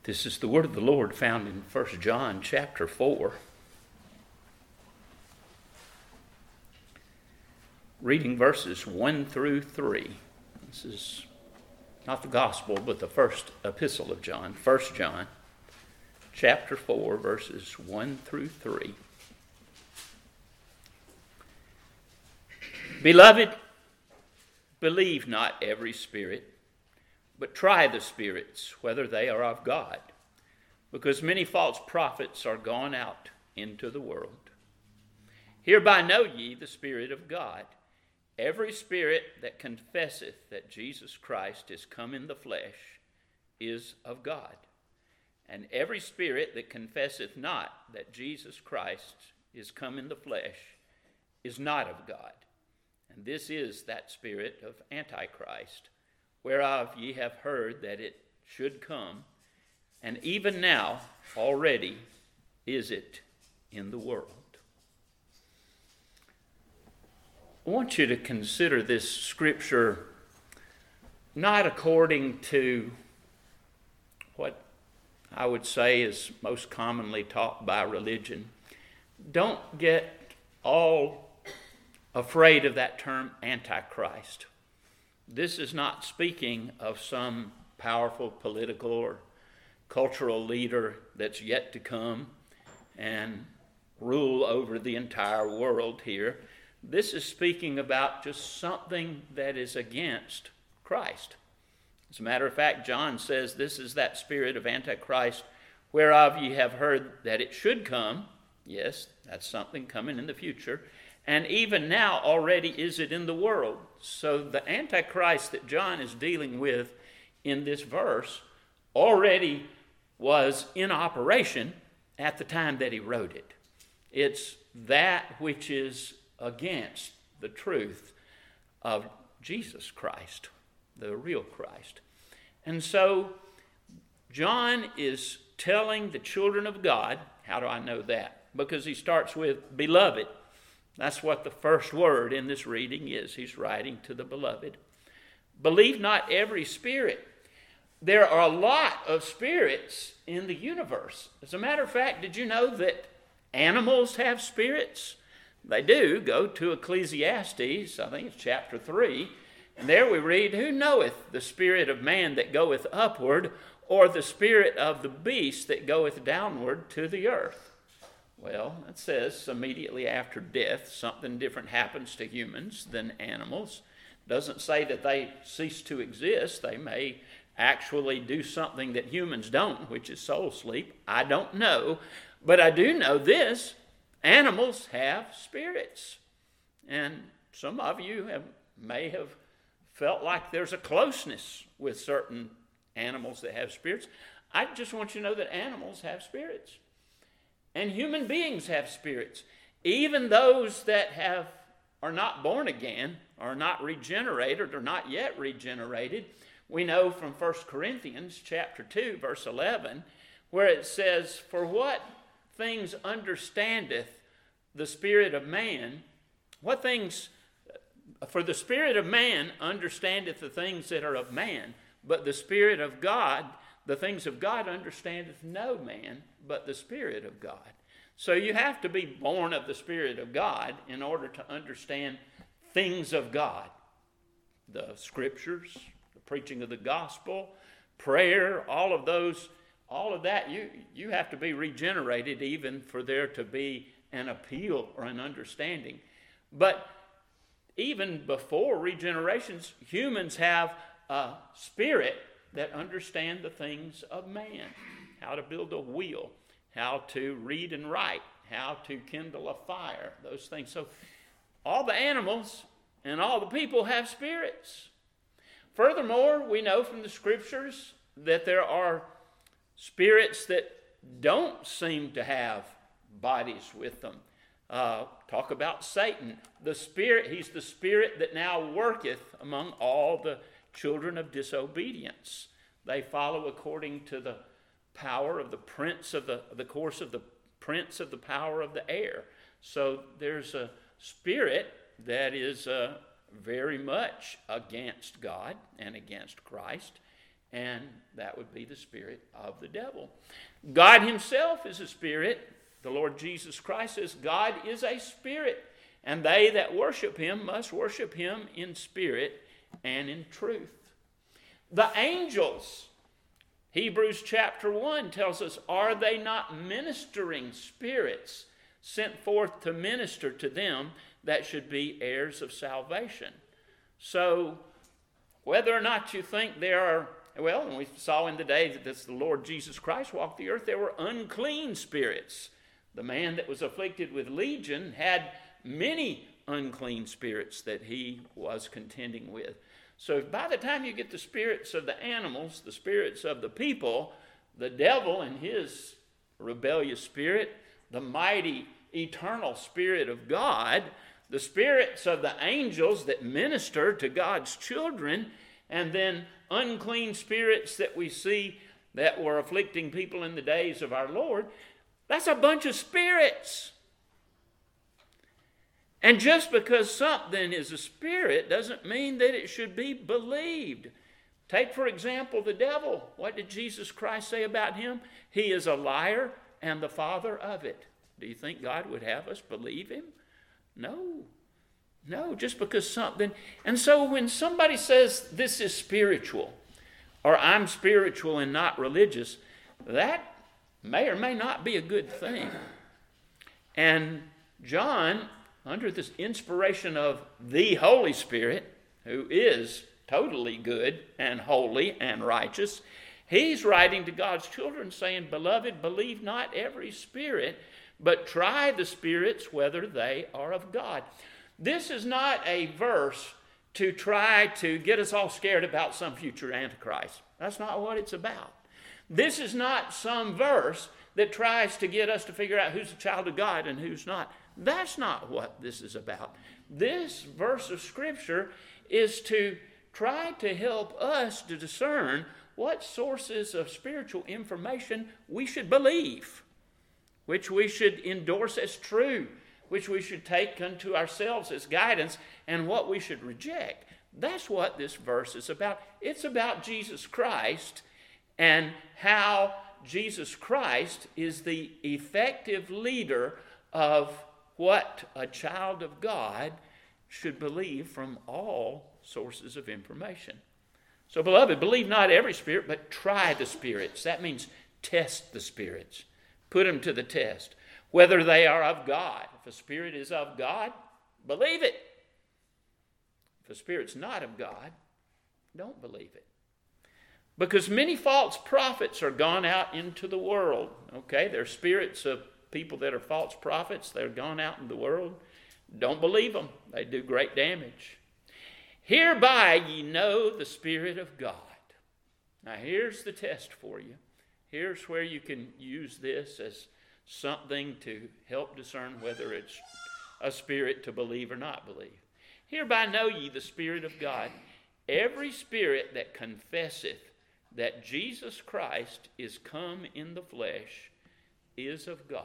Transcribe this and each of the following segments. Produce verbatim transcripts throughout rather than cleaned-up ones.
This is the word of the Lord found in First John chapter four. Reading verses one through three. This is not the gospel, but the first epistle of John, First John chapter four, verses one through three. Beloved, believe not every spirit, but try the spirits, whether they are of God, because many false prophets are gone out into the world. Hereby know ye the Spirit of God. Every spirit that confesseth that Jesus Christ is come in the flesh is of God. And every spirit that confesseth not that Jesus Christ is come in the flesh is not of God. And this is that spirit of Antichrist, whereof ye have heard that it should come, and even now already is it in the world. I want you to consider this scripture not according to what I would say is most commonly taught by religion. Don't get all afraid of that term Antichrist. This is not speaking of some powerful political or cultural leader that's yet to come and rule over the entire world here. This is speaking about just something that is against Christ. As a matter of fact, John says this is that spirit of Antichrist, whereof ye have heard that it should come. Yes, that's something coming in the future. And even now already is it in the world. So the Antichrist that John is dealing with in this verse already was in operation at the time that he wrote it. It's that which is against the truth of Jesus Christ, the real Christ. And so John is telling the children of God, how do I know that? Because he starts with beloved. That's what the first word in this reading is. He's writing to the beloved. Believe not every spirit. There are a lot of spirits in the universe. As a matter of fact, did you know that animals have spirits? They do. Go to Ecclesiastes, I think it's chapter three, and there we read, who knoweth the spirit of man that goeth upward, or the spirit of the beast that goeth downward to the earth? Well, it says immediately after death, something different happens to humans than animals. It doesn't say that they cease to exist. They may actually do something that humans don't, which is soul sleep. I don't know. But I do know this. Animals have spirits. And some of you have, may have felt like there's a closeness with certain animals that have spirits. I just want you to know that animals have spirits. And human beings have spirits. Even those that have are not born again, are not regenerated, or not yet regenerated. We know from First Corinthians chapter two, verse eleven, where it says, for what things understandeth the spirit of man, what things, for the spirit of man understandeth the things that are of man, but the spirit of God, the things of God understandeth no man, but the Spirit of God. So you have to be born of the Spirit of God in order to understand things of God. The scriptures, the preaching of the gospel, prayer, all of those, all of that, you, you have to be regenerated even for there to be an appeal or an understanding. But even before regenerations, humans have a spirit that understand the things of man, how to build a wheel, how to read and write, how to kindle a fire, those things. So all the animals and all the people have spirits. Furthermore, we know from the scriptures that there are spirits that don't seem to have bodies with them. Uh, talk about Satan. The spirit, he's the spirit that now worketh among all the children of disobedience. They follow according to the power of the prince of the, the course of the prince of the power of the air. So there's a spirit that is uh, very much against God and against Christ. and that would be the spirit of the devil. God himself is a spirit. The Lord Jesus Christ says God is a spirit, and they that worship him must worship him in spirit and in truth. The angels, Hebrews chapter one tells us, are they not ministering spirits sent forth to minister to them that should be heirs of salvation? So whether or not you think there are, well, and we saw in the day that this, the Lord Jesus Christ walked the earth, there were unclean spirits. The man that was afflicted with legion had many unclean spirits that he was contending with. So by the time you get the spirits of the animals, the spirits of the people, the devil and his rebellious spirit, the mighty eternal Spirit of God, the spirits of the angels that minister to God's children, and then unclean spirits that we see that were afflicting people in the days of our Lord, that's a bunch of spirits. And just because something is a spirit doesn't mean that it should be believed. Take, for example, the devil. What did Jesus Christ say about him? He is a liar and the father of it. Do you think God would have us believe him? No. No, just because something. And so when somebody says this is spiritual, or I'm spiritual and not religious, that may or may not be a good thing. And John, under this inspiration of the Holy Spirit, who is totally good and holy and righteous, he's writing to God's children saying, Beloved, believe not every spirit, but try the spirits whether they are of God. This is not a verse to try to get us all scared about some future Antichrist. That's not what it's about. This is not some verse that tries to get us to figure out who's a child of God and who's not. That's not what this is about. This verse of Scripture is to try to help us to discern what sources of spiritual information we should believe, which we should endorse as true, which we should take unto ourselves as guidance, and what we should reject. That's what this verse is about. It's about Jesus Christ and how Jesus Christ is the effective leader of what a child of God should believe from all sources of information. So, beloved, believe not every spirit, but try the spirits. That means test the spirits. Put them to the test. Whether they are of God. If a spirit is of God, believe it. If a spirit's not of God, don't believe it. Because many false prophets are gone out into the world. Okay, they're spirits of people that are false prophets. They're gone out in the world. Don't believe them. They do great damage. Hereby ye know the Spirit of God. Now here's the test for you. Here's where you can use this as something to help discern whether it's a spirit to believe or not believe. Hereby know ye the Spirit of God. Every spirit that confesseth that Jesus Christ is come in the flesh is of God.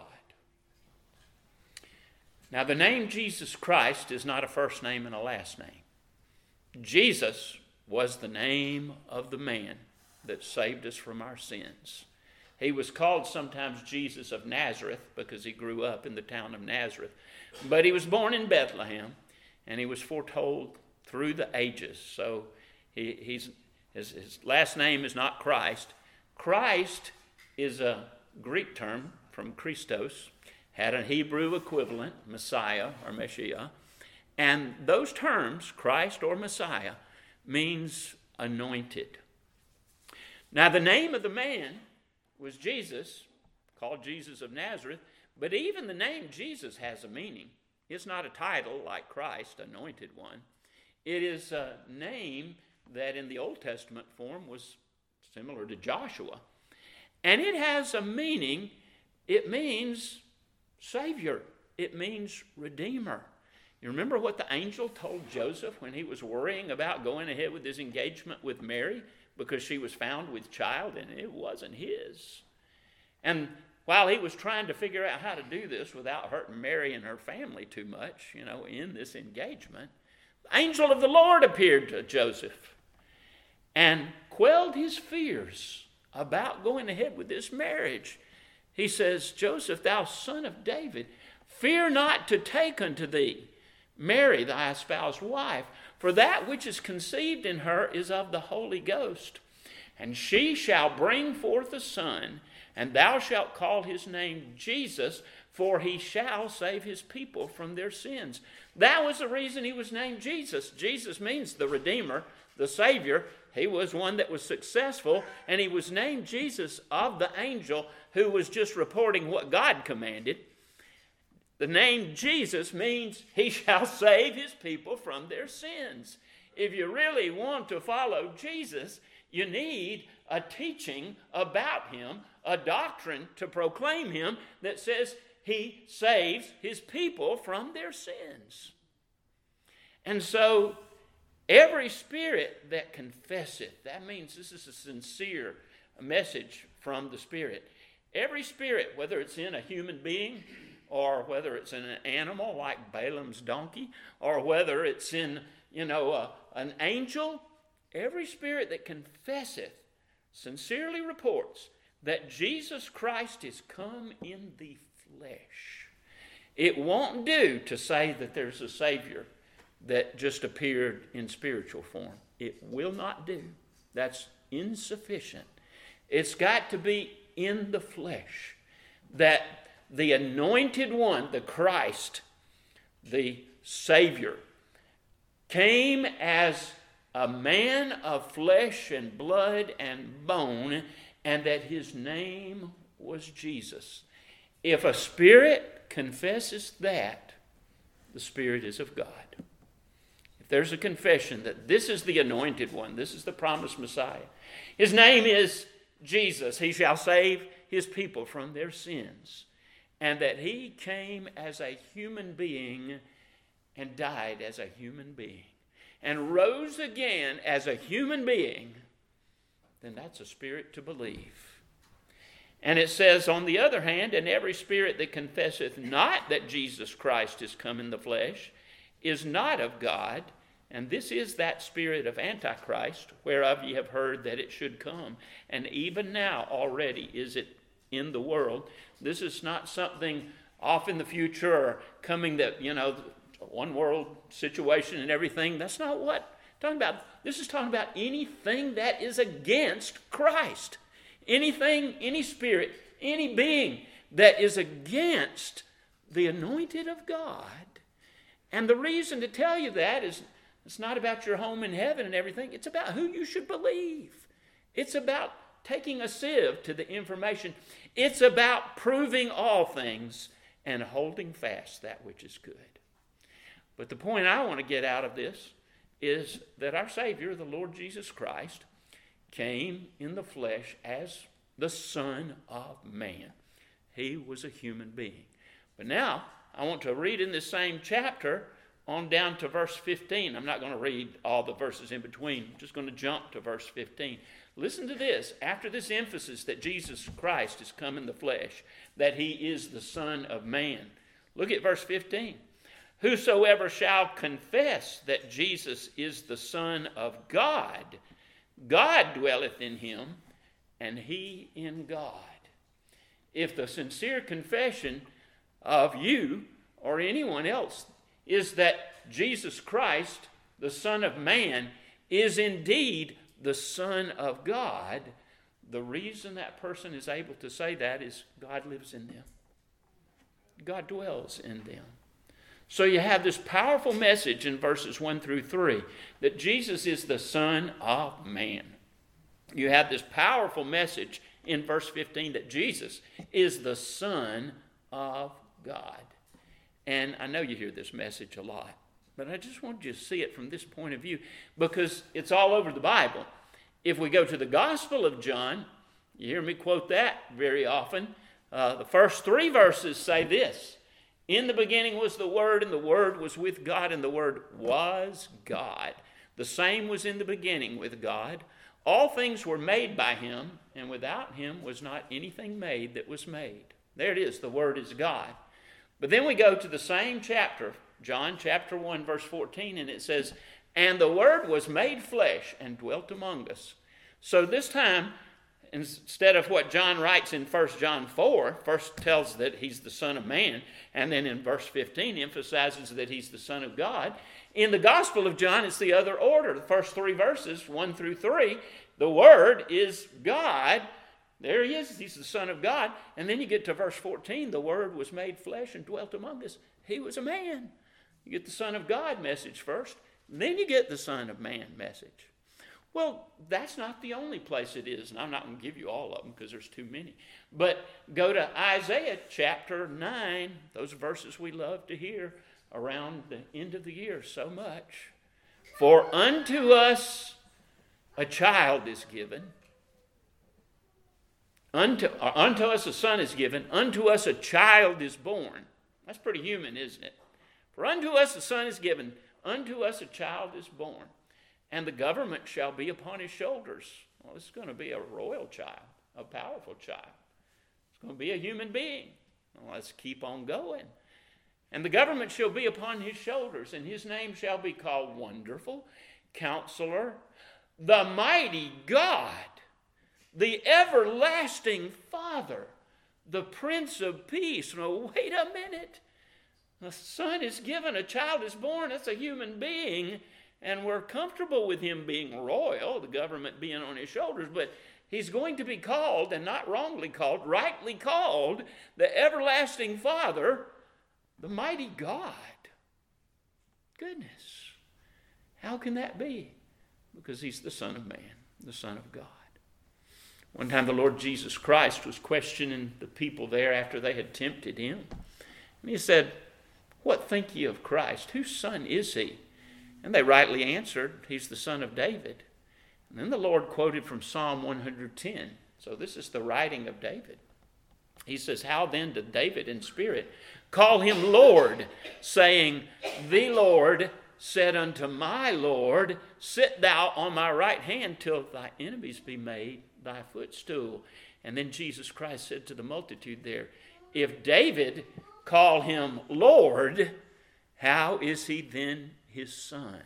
Now, the name Jesus Christ is not a first name and a last name. Jesus was the name of the man that saved us from our sins. He was called sometimes Jesus of Nazareth because he grew up in the town of Nazareth. But he was born in Bethlehem, and he was foretold through the ages. So he, he's, his, his last name is not Christ. Christ is a Greek term from Christos, had a Hebrew equivalent, Messiah or Messiah. And those terms, Christ or Messiah, means anointed. Now, the name of the man was Jesus, called Jesus of Nazareth, but even the name Jesus has a meaning. It's not a title like Christ, anointed one. It is a name that in the Old Testament form was similar to Joshua. And it has a meaning. It means Savior. It means Redeemer. You remember what the angel told Joseph when he was worrying about going ahead with his engagement with Mary because she was found with child and it wasn't his. And while he was trying to figure out how to do this without hurting Mary and her family too much, you know, in this engagement, the angel of the Lord appeared to Joseph. and quelled his fears about going ahead with this marriage. He says, Joseph, thou son of David, fear not to take unto thee Mary, thy espoused wife, for that which is conceived in her is of the Holy Ghost. And she shall bring forth a son, and thou shalt call his name Jesus, for he shall save his people from their sins. That was the reason he was named Jesus. Jesus means the Redeemer, the Savior. He was one that was successful, and he was named Jesus of the angel who was just reporting what God commanded. The name Jesus means he shall save his people from their sins. If you really want to follow Jesus, you need a teaching about him, a doctrine to proclaim him that says he saves his people from their sins. And so every spirit that confesseth, that means this is a sincere message from the Spirit. Every spirit, whether it's in a human being, or whether it's in an animal like Balaam's donkey, or whether it's in, you know, uh, an angel, every spirit that confesseth, sincerely reports that Jesus Christ is come in the flesh. It won't do to say that there's a Savior that just appeared in spiritual form. It will not do. That's insufficient. It's got to be in the flesh. That the anointed one, the Christ, the Savior, came as a man of flesh and blood and bone, and that his name was Jesus. If a spirit confesses that, the Spirit is of God. If there's a confession that this is the anointed one, this is the promised Messiah, his name is Jesus, he shall save his people from their sins, and that he came as a human being and died as a human being and rose again as a human being, then that's a spirit to believe. And it says, on the other hand, and every spirit that confesseth not that Jesus Christ is come in the flesh is not of God, and this is that spirit of Antichrist, whereof ye have heard that it should come, and even now already is it in the world. This is not something off in the future or coming that, you know, one world situation and everything. That's not what I'm talking about. This is talking about anything that is against Christ. Anything, any spirit, any being that is against the anointed of God. And the reason to tell you that is it's not about your home in heaven and everything. It's about who you should believe. It's about taking a sieve to the information. It's about proving all things and holding fast that which is good. But the point I want to get out of this is that our Savior, the Lord Jesus Christ, came in the flesh as the Son of Man. He was a human being. But now, I want to read in this same chapter on down to verse fifteen. I'm not going to read all the verses in between. I'm just going to jump to verse fifteen. Listen to this. After this emphasis that Jesus Christ has come in the flesh, that he is the Son of Man. Look at verse fifteen. Whosoever shall confess that Jesus is the Son of God, God dwelleth in him, and he in God. If the sincere confession of you or anyone else is that Jesus Christ, the Son of Man, is indeed the Son of God, the reason that person is able to say that is God lives in them. God dwells in them. So you have this powerful message in verses one through three that Jesus is the Son of Man. You have this powerful message in verse fifteen that Jesus is the Son of God. And I know you hear this message a lot, but I just want you to see it from this point of view because it's all over the Bible. If we go to the Gospel of John, you hear me quote that very often. Uh, the first three verses say this: in the beginning was the Word, and the Word was with God, and the Word was God. The same was in the beginning with God. All things were made by him, and without him was not anything made that was made. There it is, the Word is God. But then we go to the same chapter, John chapter one, verse fourteen, and it says, And the Word was made flesh and dwelt among us. So this time, instead of what John writes in First John four, first tells that he's the Son of Man, and then in verse fifteen emphasizes that he's the Son of God. In the Gospel of John, it's the other order. The first three verses, one through three, the Word is God. There he is. He's the Son of God. And then you get to verse fourteen, the Word was made flesh and dwelt among us. He was a man. You get the Son of God message first, then you get the Son of Man message. Well, that's not the only place it is, and I'm not going to give you all of them because there's too many. But go to Isaiah chapter nine, those verses we love to hear around the end of the year so much. For unto us a child is given, unto, or unto us a son is given, unto us a child is born. That's pretty human, isn't it? For unto us a son is given, unto us a child is born. And the government shall be upon his shoulders. Well, it's going to be a royal child, a powerful child. It's going to be a human being. Well, let's keep on going. And the government shall be upon his shoulders, and his name shall be called Wonderful, Counselor, the Mighty God, the Everlasting Father, the Prince of Peace. Now, wait a minute. The son is given, a child is born. That's a human being. And we're comfortable with him being royal, the government being on his shoulders, but he's going to be called, and not wrongly called, rightly called, the Everlasting Father, the Mighty God. Goodness. How can that be? Because he's the Son of Man, the Son of God. One time the Lord Jesus Christ was questioning the people there after they had tempted him. And he said, "What think ye of Christ? Whose son is he?" And they rightly answered, "He's the son of David." And then the Lord quoted from Psalm one hundred ten. So this is the writing of David. He says, "How then did David in spirit call him Lord, saying, The Lord said unto my Lord, Sit thou on my right hand till thy enemies be made thy footstool." And then Jesus Christ said to the multitude there, "If David call him Lord, how is he then his son?"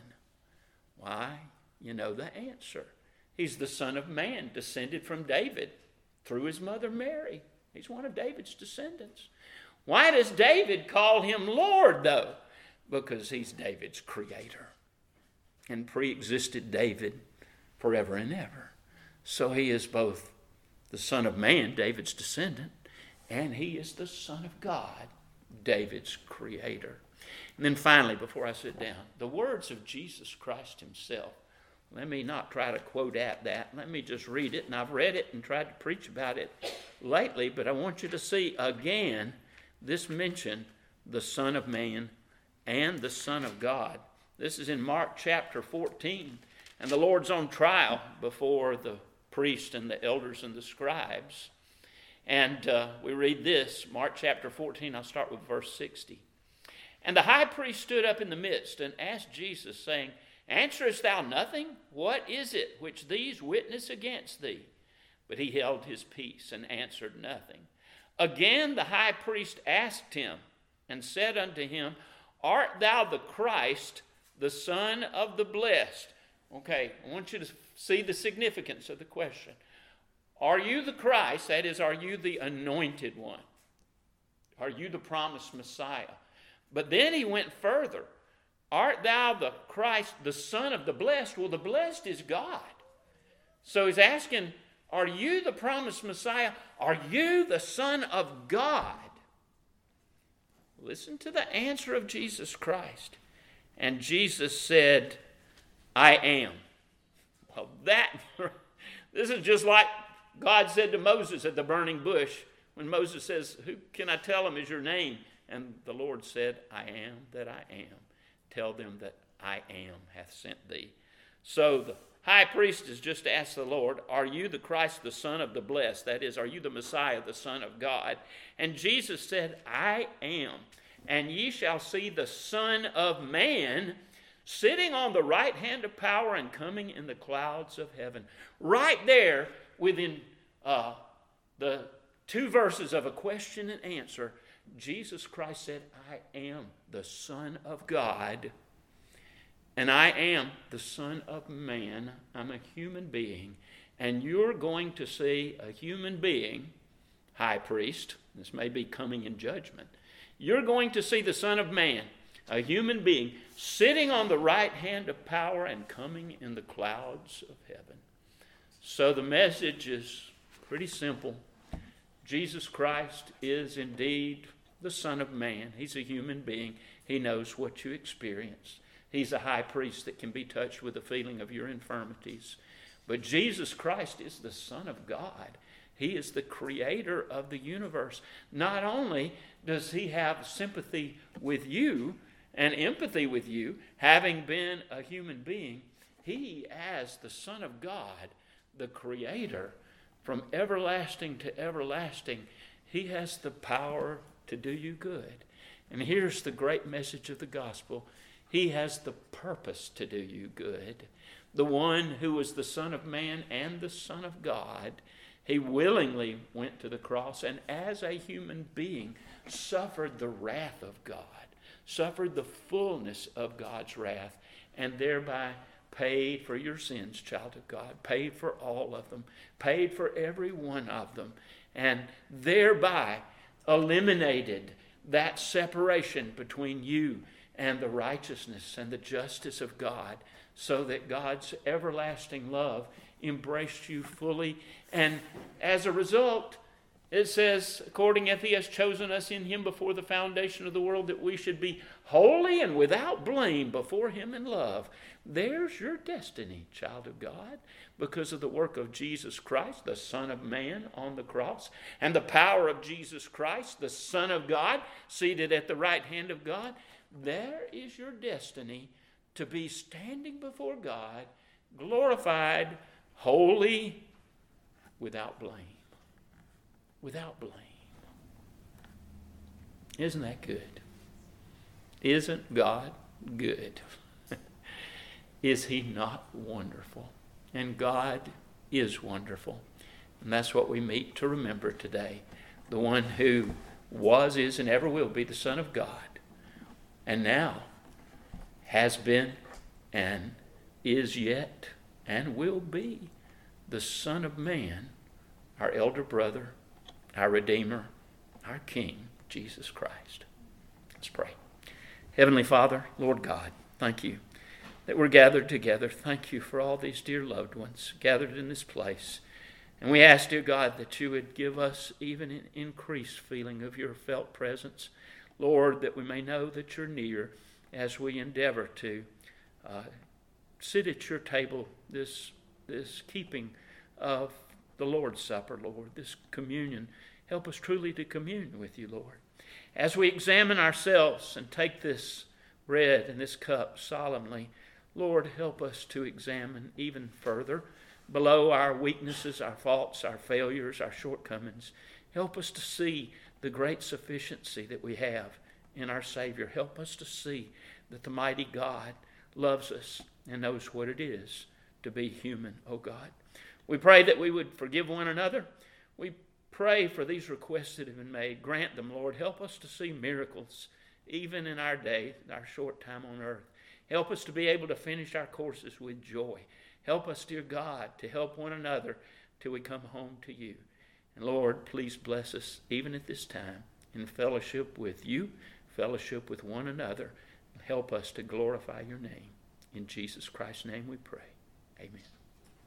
Why? You know the answer. He's the Son of Man, descended from David through his mother Mary. He's one of David's descendants. Why does David call him Lord, though? Because he's David's creator and pre-existed David forever and ever. So he is both the Son of Man, David's descendant, and he is the Son of God, David's creator. And then finally, before I sit down, the words of Jesus Christ himself. Let me not try to quote at that. Let me just read it. And I've read it and tried to preach about it lately, but I want you to see again this mention, the Son of Man and the Son of God. This is in Mark chapter fourteen. And the Lord's on trial before the priest and the elders and the scribes. And uh, we read this, Mark chapter fourteen. I'll start with verse sixty. "And the high priest stood up in the midst and asked Jesus, saying, Answerest thou nothing? What is it which these witness against thee? But he held his peace and answered nothing. Again the high priest asked him and said unto him, Art thou the Christ, the Son of the Blessed? Okay, I want you to see the significance of the question. Are you the Christ? That is, are you the anointed one? Are you the promised Messiah? But then he went further. Art thou the Christ, the Son of the Blessed? Well, the blessed is God. So he's asking, are you the promised Messiah? Are you the Son of God? Listen to the answer of Jesus Christ. And Jesus said, I am. Well, that, this is just like God said to Moses at the burning bush, when Moses says, who can I tell him is your name? And the Lord said, I am that I am. Tell them that I am hath sent thee. So the high priest has just asked the Lord, are you the Christ, the Son of the Blessed? That is, are you the Messiah, the Son of God? And Jesus said, I am. And ye shall see the Son of Man sitting on the right hand of power and coming in the clouds of heaven. Right there within uh, the two verses of a question and answer, Jesus Christ said, I am the Son of God. and I am the Son of Man. I'm a human being. And you're going to see a human being, high priest. This may be coming in judgment. You're going to see the Son of Man, a human being, sitting on the right hand of power and coming in the clouds of heaven. So the message is pretty simple. Jesus Christ is indeed the Son of Man. He's a human being. He knows what you experience. He's a high priest that can be touched with the feeling of your infirmities. But Jesus Christ is the Son of God. He is the creator of the universe. Not only does he have sympathy with you and empathy with you, having been a human being, he, as the Son of God, the creator, from everlasting to everlasting, he has the power to do you good. And here's the great message of the gospel. He has the purpose to do you good. The one who was the Son of Man and the Son of God, he willingly went to the cross and as a human being suffered the wrath of God, suffered the fullness of God's wrath, and thereby paid for your sins, child of God, paid for all of them, paid for every one of them, and thereby eliminated that separation between you and the righteousness and the justice of God, so that God's everlasting love embraced you fully. And as a result, it says, according as he has chosen us in him before the foundation of the world, that we should be holy and without blame before him in love. There's your destiny, child of God, because of the work of Jesus Christ, the Son of Man, on the cross, and the power of Jesus Christ, the Son of God, seated at the right hand of God. There is your destiny, to be standing before God, glorified, holy, without blame. Without blame. Isn't that good? Isn't God good? Is he not wonderful? And God is wonderful. And that's what we meet to remember today. The one who was, is, and ever will be the Son of God, and now has been and is yet and will be the Son of Man, our elder brother, our Redeemer, our King, Jesus Christ. Let's pray. Heavenly Father, Lord God, thank you that we're gathered together. Thank you for all these dear loved ones gathered in this place. And we ask, dear God, that you would give us even an increased feeling of your felt presence. Lord, that we may know that you're near as we endeavor to uh, sit at your table, this, this keeping of the Lord's Supper, Lord, this communion. Help us truly to commune with you, Lord. As we examine ourselves and take this bread and this cup solemnly, Lord, help us to examine even further below our weaknesses, our faults, our failures, our shortcomings. Help us to see the great sufficiency that we have in our Savior. Help us to see that the mighty God loves us and knows what it is to be human, oh God. We pray that we would forgive one another. We pray for these requests that have been made. Grant them, Lord. Help us to see miracles even in our day, our short time on earth. Help us to be able to finish our courses with joy. Help us, dear God, to help one another till we come home to you. And Lord, please bless us even at this time in fellowship with you, fellowship with one another. Help us to glorify your name. In Jesus Christ's name we pray. Amen.